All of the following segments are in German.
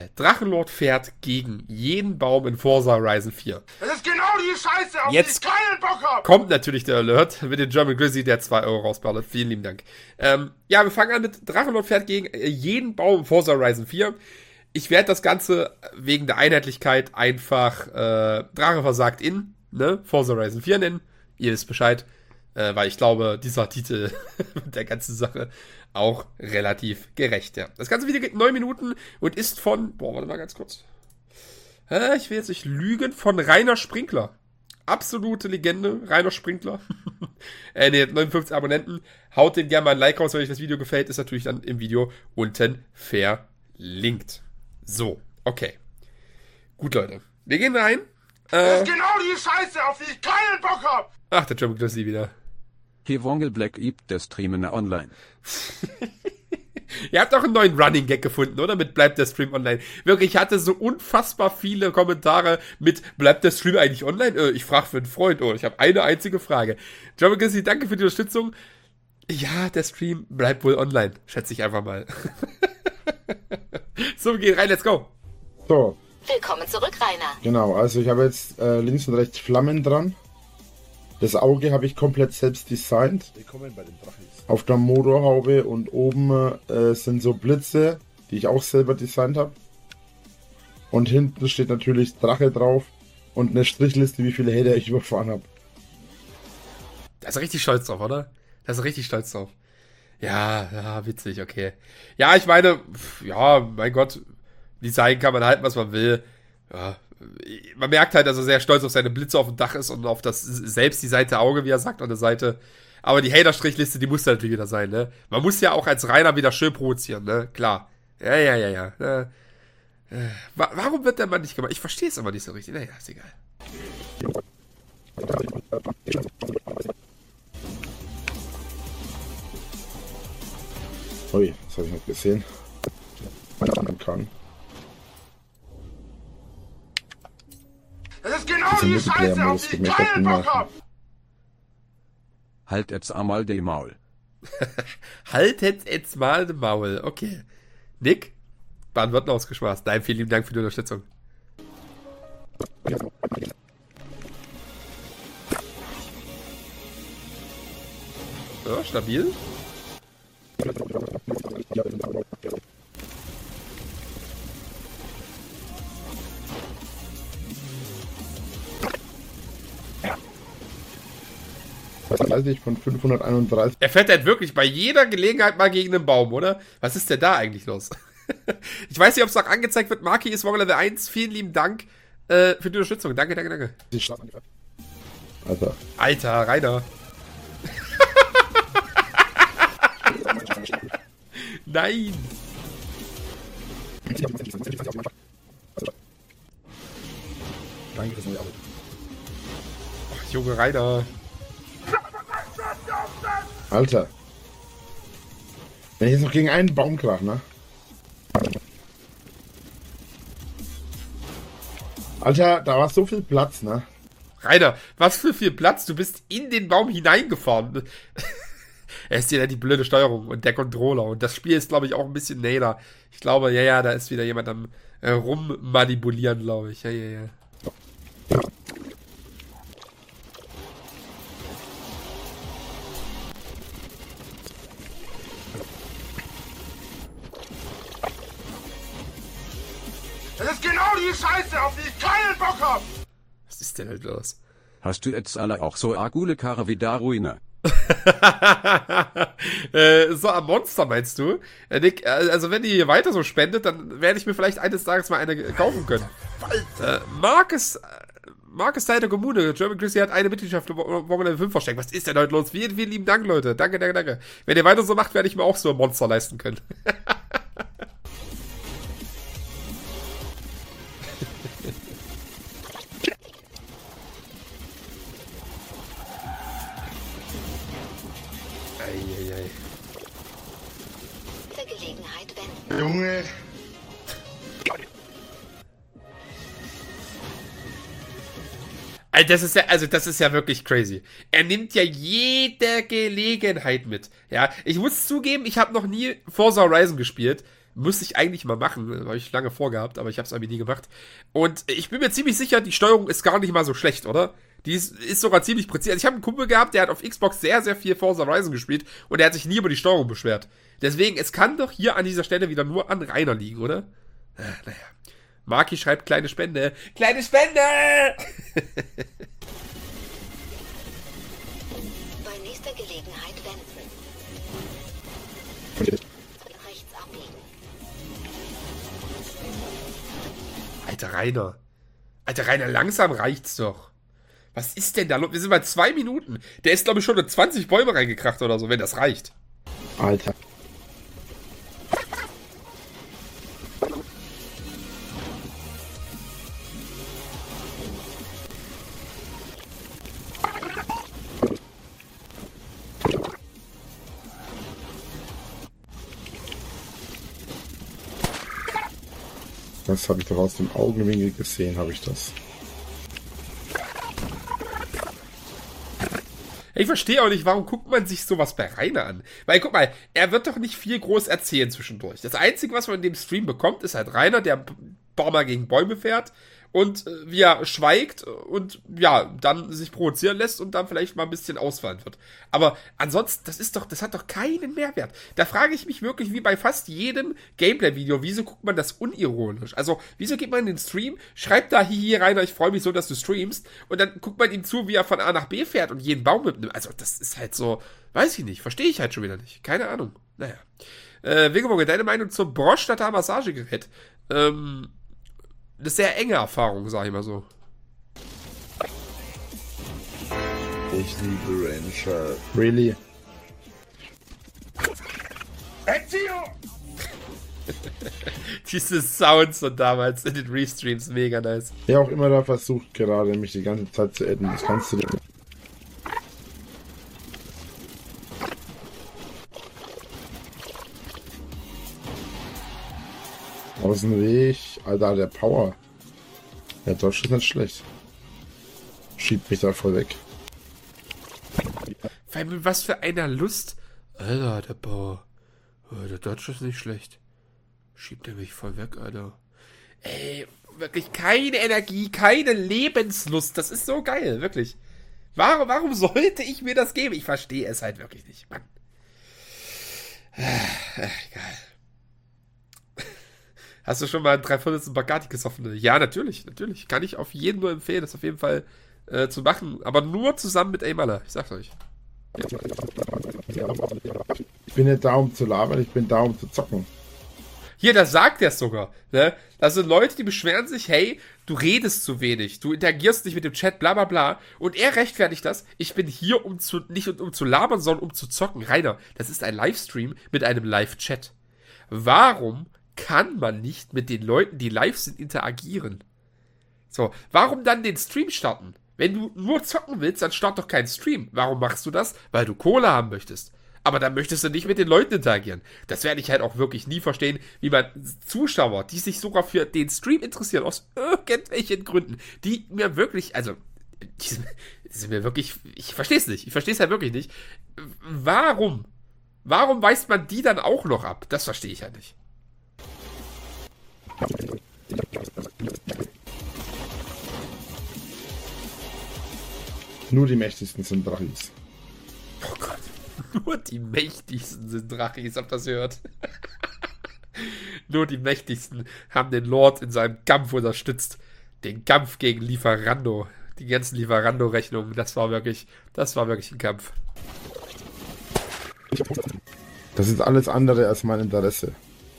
Drachenlord fährt gegen jeden Baum in Forza Horizon 4. Das ist genau die Scheiße, auf Jetzt die ich keinen Bock hab. Kommt natürlich der Alert mit dem German Grizzly, der 2 Euro rausballert. Vielen lieben Dank. Ja, wir fangen an mit Drachenlord fährt gegen jeden Baum in Forza Horizon 4. Ich werde das Ganze wegen der Einheitlichkeit einfach Drache versagt in, ne, Forza Horizon 4 nennen. Ihr wisst Bescheid. Weil ich glaube, dieser Titel mit der ganzen Sache auch relativ gerecht, ja. Das ganze Video geht 9 Minuten und ist von, warte mal ganz kurz. Ich will jetzt nicht lügen, von Rainer Sprinkler. Absolute Legende, Rainer Sprinkler. Ne, 59 Abonnenten. Haut den gerne mal ein Like raus, wenn euch das Video gefällt. Ist natürlich dann im Video unten verlinkt. So, okay. Gut, Leute. Wir gehen rein. Das ist genau die Scheiße, auf die ich keinen Bock hab. Ach, der German Grizzly wieder. Hier Wongel Black übt der Streamen online. Ihr habt auch einen neuen Running Gag gefunden, oder? Mit bleibt der Stream online. Wirklich, ich hatte so unfassbar viele Kommentare mit bleibt der Stream eigentlich online? Ich frage für einen Freund. Oh, ich habe eine einzige Frage. German Grizzly, danke für die Unterstützung. Ja, der Stream bleibt wohl online. Schätze ich einfach mal. So, wir gehen rein, let's go. So. Willkommen zurück, Rainer. Genau, also ich habe jetzt links und rechts Flammen dran. Das Auge habe ich komplett selbst designt. Willkommen bei den Drachis. Auf der Motorhaube und oben sind so Blitze, die ich auch selber designt habe. Und hinten steht natürlich Drache drauf und eine Strichliste, wie viele Hater ich überfahren habe. Da ist er richtig stolz drauf, oder? Da ist er richtig stolz drauf. Ja, witzig, okay. Ja, ich meine, ja, mein Gott, Design kann man halten, was man will. Ja, man merkt halt, dass er sehr stolz auf seine Blitze auf dem Dach ist und auf das selbst designte Auge, wie er sagt, an der Seite. Aber die Hater-Strichliste, die muss natürlich wieder sein, ne? Man muss ja auch als Rainer wieder schön provozieren, ne? Klar. Ja. Warum wird der Mann nicht gemacht? Ich verstehe es aber nicht so richtig. Naja, ist egal. Ui, das habe ich nicht gesehen. Man kann. Das ist genau die Scheiße, auf die ich keinen Bock hab. Halt jetzt einmal den Maul. Halt jetzt mal den Maul. Okay. Nick, Baden-Württemberg ausgeschwast. Nein, vielen lieben Dank für die Unterstützung. Ja, stabil. Von 531. Er fährt halt wirklich bei jeder Gelegenheit mal gegen einen Baum, oder? Was ist denn da eigentlich los? Ich weiß nicht, ob es noch angezeigt wird. Marki ist Wongel Level 1. Vielen lieben Dank für die Unterstützung. Danke. Alter, Rainer. Nein. Danke fürs neue Abo. Ach, Junge Rainer. Alter. Wenn ich jetzt noch gegen einen Baum krach, ne? Alter, da war so viel Platz, ne? Rainer, was für viel Platz. Du bist in den Baum hineingefahren. Er ist ja die blöde Steuerung und der Controller. Und das Spiel ist, glaube ich, auch ein bisschen näher. Ich glaube, ja, da ist wieder jemand am rummanipulieren, glaube ich. Ja. Das ist genau die Scheiße, auf die ich keinen Bock hab. Was ist denn halt los? Hast du jetzt alle auch so agule Karre wie da Ruine? So am Monster meinst du? Nick, also wenn ihr hier weiter so spendet, dann werde ich mir vielleicht eines Tages mal eine kaufen können. Marcus Teil der Kommune. German Grizzly hat eine Mitgliedschaft Wongel Level 5 versteckt. Was ist denn heute los? Vielen lieben Dank, Leute. Danke. Wenn ihr weiter so macht, werde ich mir auch so ein Monster leisten können. Für Gelegenheit wenden. Junge. Das ist ja wirklich crazy. Er nimmt ja jede Gelegenheit mit. Ja, ich muss zugeben, ich habe noch nie Forza Horizon gespielt. Müsste ich eigentlich mal machen, habe ich lange vorgehabt, aber ich habe es irgendwie nie gemacht. Und ich bin mir ziemlich sicher, die Steuerung ist gar nicht mal so schlecht, oder? Die ist sogar ziemlich präzise. Also ich habe einen Kumpel gehabt, der hat auf Xbox sehr, sehr viel Forza Horizon gespielt und der hat sich nie über die Steuerung beschwert. Deswegen, es kann doch hier an dieser Stelle wieder nur an Rainer liegen, oder? Naja. Maki schreibt kleine Spende. Kleine Spende! Bei nächster Gelegenheit wenden. Rechts abbiegen. Alter Rainer, langsam reicht's doch. Was ist denn da los? Wir sind bei 2 Minuten. Der ist, glaube ich, schon in 20 Bäume reingekracht oder so, wenn das reicht. Alter. Das habe ich doch aus dem Augenwinkel gesehen, habe ich das. Ich verstehe auch nicht, warum guckt man sich sowas bei Rainer an? Weil, guck mal, er wird doch nicht viel groß erzählen zwischendurch. Das Einzige, was man in dem Stream bekommt, ist halt Rainer, der ein paar Mal gegen Bäume fährt und wie er schweigt und ja, dann sich provozieren lässt und dann vielleicht mal ein bisschen ausfallen wird. Aber ansonsten, das hat doch keinen Mehrwert. Da frage ich mich wirklich, wie bei fast jedem Gameplay-Video, wieso guckt man das unironisch? Also, wieso geht man in den Stream, schreibt da, hihi, Rainer, ich freue mich so, dass du streamst, und dann guckt man ihm zu, wie er von A nach B fährt und jeden Baum mitnimmt. Also, das ist halt so, weiß ich nicht, verstehe ich halt schon wieder nicht. Keine Ahnung. Naja. Wingemoge, deine Meinung zum Brostatter Massagegerät? Eine sehr enge Erfahrung, sag ich mal so. Ich liebe Ranger. Really? Ezio! Diese Sounds von damals in den Restreams, mega nice. Wer auch immer da versucht gerade, mich die ganze Zeit zu adden, das kannst du dir... Aus dem Weg. Alter, der Power. Der Dodge ist nicht schlecht. Schiebt mich da voll weg. Weil mit was für einer Lust. Alter, der Power. Der Dodge ist nicht schlecht. Schiebt er mich voll weg, Alter. Ey, wirklich keine Energie, keine Lebenslust. Das ist so geil, wirklich. Warum sollte ich mir das geben? Ich verstehe es halt wirklich nicht, Mann. Egal. Hast du schon mal einen 3/4 Bacardi gesoffen? Ja, natürlich. Kann ich auf jeden nur empfehlen, das auf jeden Fall zu machen. Aber nur zusammen mit Aimala. Ich sag's euch. Ich bin nicht da, um zu labern, ich bin da, um zu zocken. Hier, da sagt er es sogar. Ne? Das sind Leute, die beschweren sich, hey, du redest zu wenig, du interagierst nicht mit dem Chat, bla bla bla. Und er rechtfertigt das. Ich bin hier, nicht um zu labern, sondern um zu zocken. Rainer, das ist ein Livestream mit einem Live-Chat. Warum kann man nicht mit den Leuten, die live sind, interagieren? So, warum dann den Stream starten? Wenn du nur zocken willst, dann start doch keinen Stream. Warum machst du das? Weil du Kohle haben möchtest. Aber dann möchtest du nicht mit den Leuten interagieren. Das werde ich halt auch wirklich nie verstehen, wie man Zuschauer, die sich sogar für den Stream interessieren, aus irgendwelchen Gründen, die mir wirklich, also, die sind mir wirklich, ich verstehe es nicht. Ich verstehe es halt wirklich nicht. Warum weist man die dann auch noch ab? Das verstehe ich halt nicht. Nur die mächtigsten sind Drachis. Oh Gott. Nur die mächtigsten sind Drachis, habt ihr das gehört? Nur die mächtigsten haben den Lord in seinem Kampf unterstützt. Den Kampf gegen Lieferando. Die ganzen Lieferando-Rechnungen, das war wirklich ein Kampf. Das ist alles andere als mein Interesse.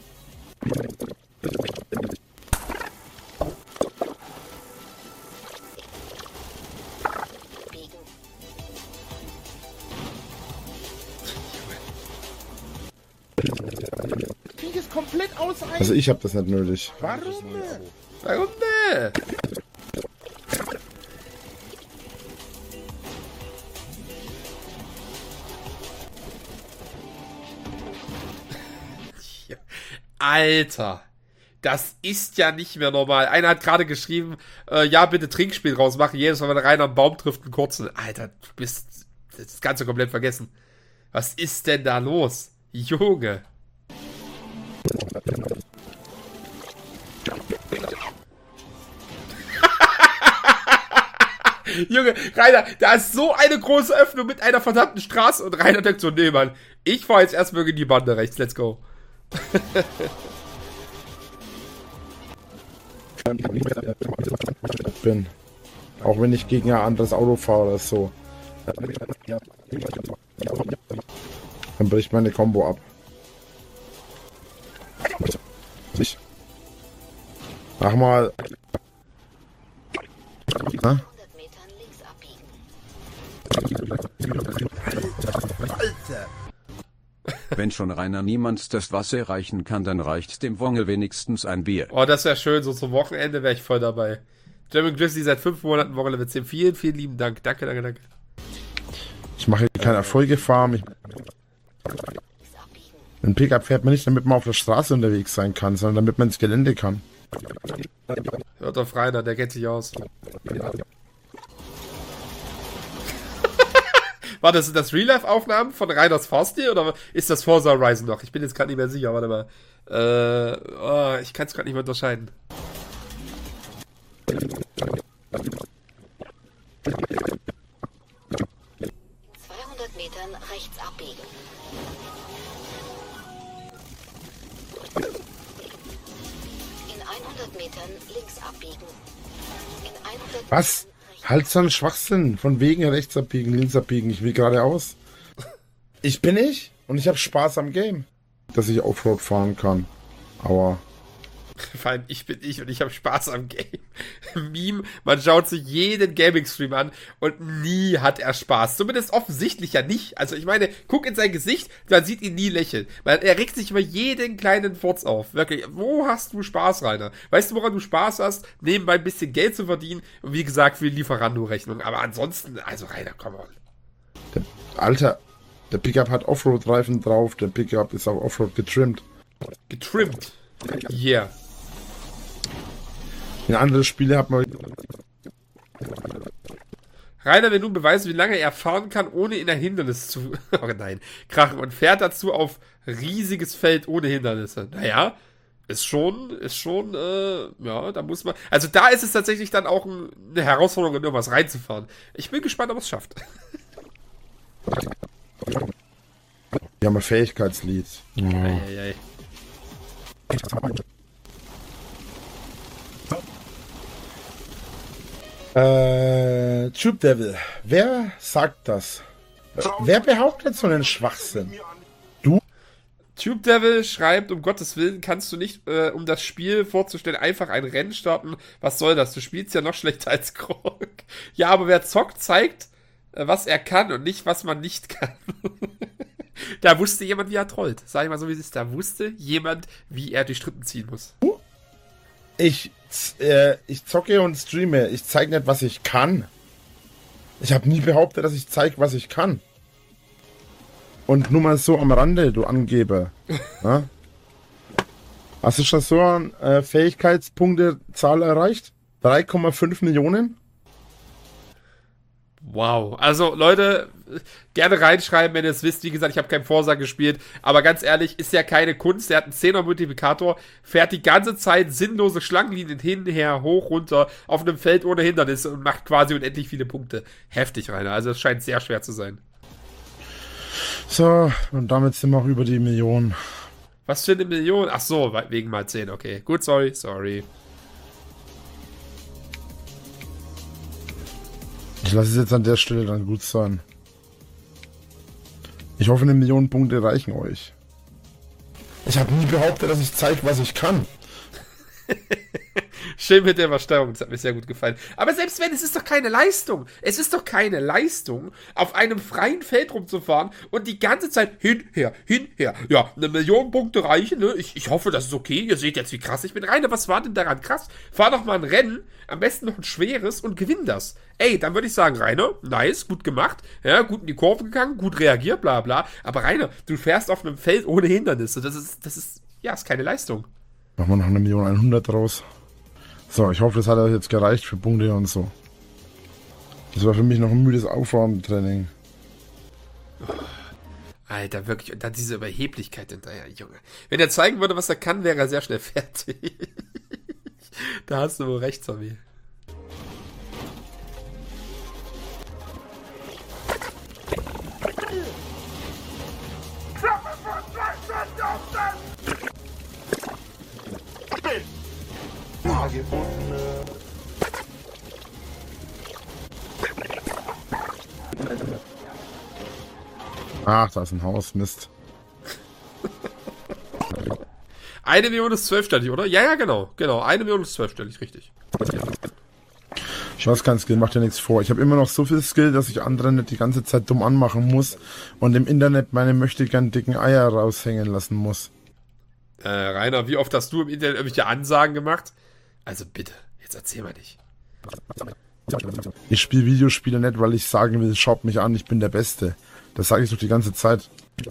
Also ich habe das nicht nötig. Warum ne? Alter, das ist ja nicht mehr normal. Einer hat gerade geschrieben, ja, bitte Trinkspiel rausmachen. Jedes Mal, wenn Rainer einen Baum trifft, einen kurzen. Alter, du bist das Ganze komplett vergessen. Was ist denn da los? Junge. Junge, Rainer, da ist so eine große Öffnung mit einer verdammten Straße und Rainer denkt so, nee, Mann, ich fahr jetzt erstmal in die Bande rechts, let's go. Bin. Auch wenn ich gegen ein anderes Auto fahre oder so. Dann bricht meine Combo ab. Mach mal. 100 Metern links abbiegen. Wenn schon Rainer niemand das Wasser reichen kann, dann reicht dem Wongel wenigstens ein Bier. Oh, das wäre schön, so zum Wochenende wäre ich voll dabei. German Grizzly seit 5 Monaten Woche Level 10. Vielen, vielen lieben Dank. Danke, danke, danke. Ich mache hier keine Erfolge-Farm. Ein Pickup fährt man nicht, damit man auf der Straße unterwegs sein kann, sondern damit man ins Gelände kann. Hört auf Rainer, der kennt sich aus. War das Real-Life-Aufnahmen von Rainers Fahrstil oder ist das Forza Horizon noch? Ich bin jetzt gerade nicht mehr sicher, warte mal. Ich kann es gerade nicht mehr unterscheiden. 200 Metern rechts abbiegen. In 100 Metern links abbiegen. In 100 Was? Halt so einen Schwachsinn. Von wegen rechts abbiegen, links abbiegen. Ich will geradeaus. Ich bin ich und ich habe Spaß am Game. Dass ich Offroad fahren kann. Aber... Vor allem, ich bin ich und ich habe Spaß am Game. Meme, man schaut sich jeden Gaming-Stream an und nie hat er Spaß. Zumindest offensichtlich ja nicht. Also ich meine, guck in sein Gesicht, man sieht ihn nie lächeln. Er regt sich über jeden kleinen Furz auf. Wirklich, wo hast du Spaß, Rainer? Weißt du, woran du Spaß hast? Nebenbei ein bisschen Geld zu verdienen und wie gesagt, für die Lieferando-Rechnung. Aber ansonsten, also Rainer, komm on. Alter, der Pickup hat Offroad-Reifen drauf. Der Pickup ist auch Offroad getrimmt. Getrimmt. Yeah. In andere Spiele hat man... Rainer will nun beweisen, wie lange er fahren kann, ohne in ein Hindernis zu... Oh nein. Krachen und fährt dazu auf riesiges Feld ohne Hindernisse. Naja, ist schon, ja, da muss man... Also da ist es tatsächlich dann auch eine Herausforderung, in irgendwas reinzufahren. Ich bin gespannt, ob es schafft. Wir haben ein Fähigkeitslied. Eieiei. Tube Devil, wer sagt das? Wer behauptet so einen Schwachsinn? Tube Devil schreibt, um Gottes Willen kannst du nicht, um das Spiel vorzustellen, einfach ein Rennen starten. Was soll das? Du spielst ja noch schlechter als Krog. Ja, aber wer zockt, zeigt, was er kann und nicht, was man nicht kann. Da wusste jemand, wie er trollt. Sag ich mal so, wie es ist. Da wusste jemand, wie er die Strippen ziehen muss. Ich zocke und streame. Ich zeige nicht, was ich kann. Ich habe nie behauptet, dass ich zeige, was ich kann. Und nur mal so am Rande, du Angeber. Ja? Hast du schon so eine Fähigkeitspunktezahl erreicht? 3,5 Millionen? Wow. Also, Leute, gerne reinschreiben, wenn ihr es wisst. Wie gesagt, ich habe kein Forsa gespielt. Aber ganz ehrlich, ist ja keine Kunst. Der hat einen 10er-Multiplikator, fährt die ganze Zeit sinnlose Schlangenlinien hin, her, hoch, runter, auf einem Feld ohne Hindernisse und macht quasi unendlich viele Punkte. Heftig, Rainer. Also, es scheint sehr schwer zu sein. So, und damit sind wir auch über die Million. Was für eine Million? Ach so, wegen mal 10. Okay, gut, sorry. Ich lasse es jetzt an der Stelle dann gut sein. Ich hoffe, 1 Million Punkte reichen euch. Ich habe nie behauptet, dass ich zeige, was ich kann. Schön mit der Verstärkung, das hat mir sehr gut gefallen. Aber selbst wenn, es ist doch keine Leistung. Es ist doch keine Leistung, auf einem freien Feld rumzufahren und die ganze Zeit hinher. Ja, 1 Million Punkte reichen, ne? Ich hoffe, das ist okay. Ihr seht jetzt, wie krass ich bin. Rainer, was war denn daran krass? Fahr doch mal ein Rennen, am besten noch ein schweres und gewinn das. Ey, dann würde ich sagen, Rainer, nice, gut gemacht. Ja, gut in die Kurve gegangen, gut reagiert, bla bla. Aber Rainer, du fährst auf einem Feld ohne Hindernisse. Das ist keine Leistung. Machen wir noch 1.100.000 draus. So, ich hoffe, das hat euch jetzt gereicht für Punkte und so. Das war für mich noch ein müdes Aufwärmtraining. Alter, wirklich. Und dann diese Überheblichkeit hinterher, Junge. Wenn er zeigen würde, was er kann, wäre er sehr schnell fertig. Da hast du wohl recht, Zombie. Ach, da ist ein Haus, Mist. 1 Million ist 12-stellig, oder? Ja, genau. 1 Million ist 12-stellig, richtig. Ich weiß kein Skill, macht ja nichts vor. Ich habe immer noch so viel Skill, dass ich andere nicht die ganze Zeit dumm anmachen muss und im Internet meine möchtegern dicken Eier raushängen lassen muss. Rainer, wie oft hast du im Internet irgendwelche Ansagen gemacht? Also bitte, jetzt erzähl mal nicht. Ich spiele Videospiele nicht, weil ich sagen will, schaut mich an, ich bin der Beste. Das sage ich doch die ganze Zeit.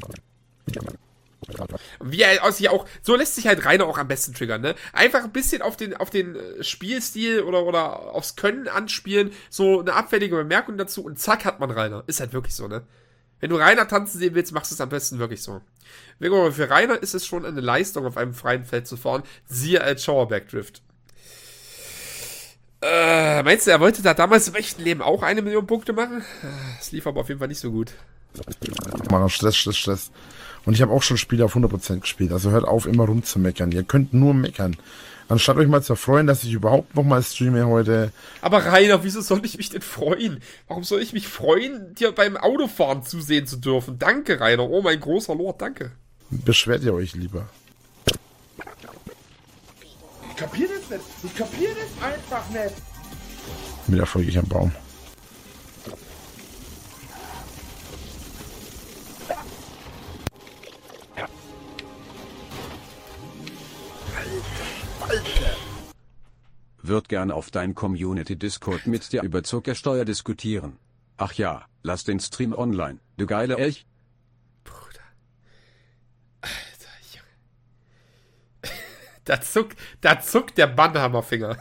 Wie er aus sich auch, so lässt sich halt Rainer auch am besten triggern, ne? Einfach ein bisschen auf den Spielstil oder aufs Können anspielen, so eine abfällige Bemerkung dazu und zack hat man Rainer. Ist halt wirklich so, ne? Wenn du Rainer tanzen sehen willst, machst du es am besten wirklich so. Für Rainer ist es schon eine Leistung, auf einem freien Feld zu fahren, siehe als Showerback-Drift. Meinst du, er wollte da damals im echten Leben auch 1 Million Punkte machen? Das lief aber auf jeden Fall nicht so gut. Mann, Stress. Und ich habe auch schon Spiele auf 100% gespielt. Also hört auf, immer rumzumeckern. Ihr könnt nur meckern. Anstatt euch mal zu freuen, dass ich überhaupt nochmal streame heute. Aber Rainer, wieso soll ich mich denn freuen? Warum soll ich mich freuen, dir beim Autofahren zusehen zu dürfen? Danke, Rainer. Oh, mein großer Lord, danke. Beschwert ihr euch lieber. Ich kapier das nicht. Ich kapier das einfach nicht. Wieder folge ich am Baum. Würd gern auf dein Community-Discord mit dir über Zuckersteuer diskutieren. Ach ja, lass den Stream online, du geile Elch. Bruder. Alter, Junge. Da zuckt der Bannhammerfinger.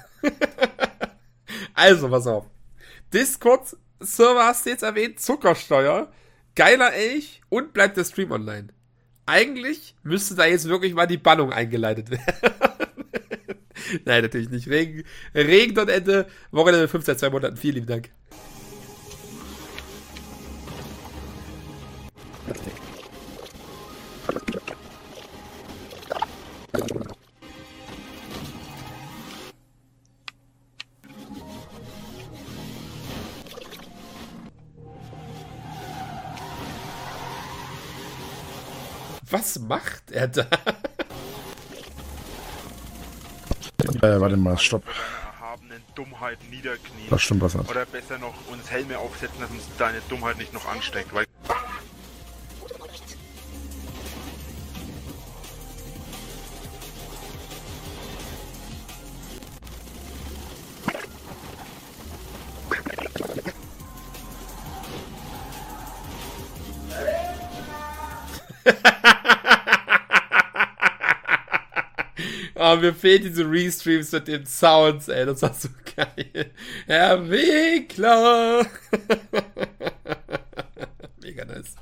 Also, pass auf. Discord-Server hast du jetzt erwähnt, Zuckersteuer, geiler Elch und bleibt der Stream online. Eigentlich müsste da jetzt wirklich mal die Bannung eingeleitet werden. Nein, natürlich nicht. Regen und Ende. Wochenende 5 seit 2 Monaten. Vielen lieben Dank. Was macht er da? Warte mal, stopp. Erhabenen Dummheit niederknien. Das stimmt was. Oder besser noch uns Helme aufsetzen, dass uns deine Dummheit nicht noch ansteckt. Weil Oh, mir fehlen diese Restreams mit den Sounds, ey, das war so geil. Herr Wickler. Mega nice.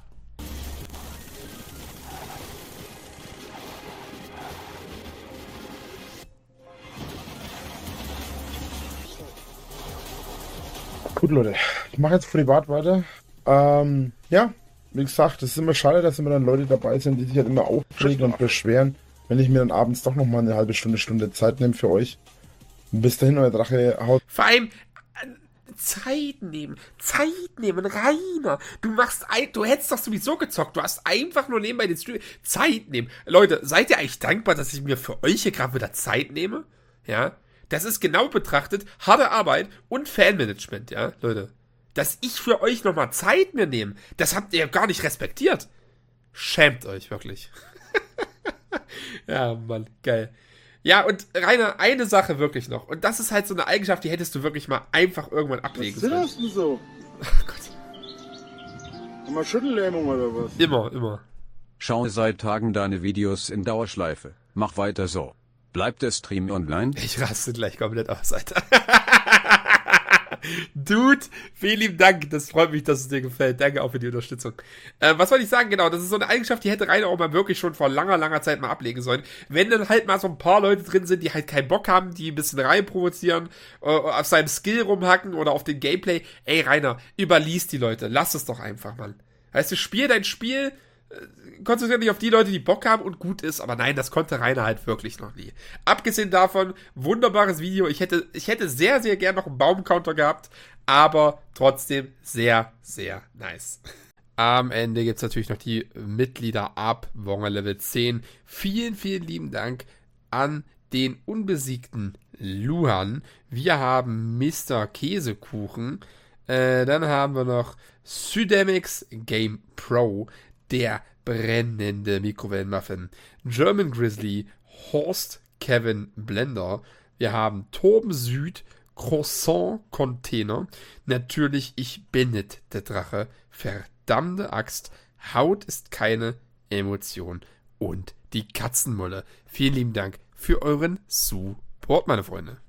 Gut, Leute. Ich mache jetzt privat weiter. Ja, wie gesagt, es ist immer schade, dass immer dann Leute dabei sind, die sich halt immer aufregen und beschweren, wenn ich mir dann abends doch nochmal eine halbe Stunde Zeit nehme für euch. Bis dahin, euer Drache haut. Vor allem Zeit nehmen, Rainer. Du hättest doch sowieso gezockt. Du hast einfach nur nebenbei den Stream. Zeit nehmen. Leute, seid ihr eigentlich dankbar, dass ich mir für euch hier gerade wieder Zeit nehme? Ja. Das ist genau betrachtet harte Arbeit und Fanmanagement, ja, Leute. Dass ich für euch nochmal Zeit mir nehme, das habt ihr ja gar nicht respektiert. Schämt euch, wirklich. Ja, Mann, geil. Ja, und Rainer, eine Sache wirklich noch. Und das ist halt so eine Eigenschaft, die hättest du wirklich mal einfach irgendwann ablegen sollen. Was ist das denn so? Oh Gott. Haben wir Schüttellähmung oder was? Immer. Schaue seit Tagen deine Videos in Dauerschleife. Mach weiter so. Bleibt der Stream online? Ich raste gleich komplett aus, Alter. Dude, vielen lieben Dank. Das freut mich, dass es dir gefällt. Danke auch für die Unterstützung. Was wollte ich sagen? Genau, das ist so eine Eigenschaft, die hätte Rainer auch mal wirklich schon vor langer, langer Zeit mal ablegen sollen. Wenn dann halt mal so ein paar Leute drin sind, die halt keinen Bock haben, die ein bisschen rein provozieren, auf seinem Skill rumhacken oder auf den Gameplay. Ey, Rainer, überlies die Leute. Lass es doch einfach, Mann. Weißt du, spiel dein Spiel, konzentriere dich auf die Leute, die Bock haben und gut ist, aber nein, das konnte Rainer halt wirklich noch nie. Abgesehen davon, wunderbares Video. Ich hätte sehr, sehr gern noch einen Baumcounter gehabt, aber trotzdem sehr, sehr nice. Am Ende gibt es natürlich noch die Mitglieder ab Wonger Level 10. Vielen, vielen lieben Dank an den unbesiegten Luhan. Wir haben Mr. Käsekuchen. Dann haben wir noch Sydemix Game Pro, der brennende Mikrowellenmuffin, German Grizzly, Horst Kevin Blender. Wir haben Toben Süd, Croissant Container. Natürlich, ich bin nicht der Drache. Verdammte Axt. Haut ist keine Emotion. Und die Katzenmolle. Vielen lieben Dank für euren Support, meine Freunde.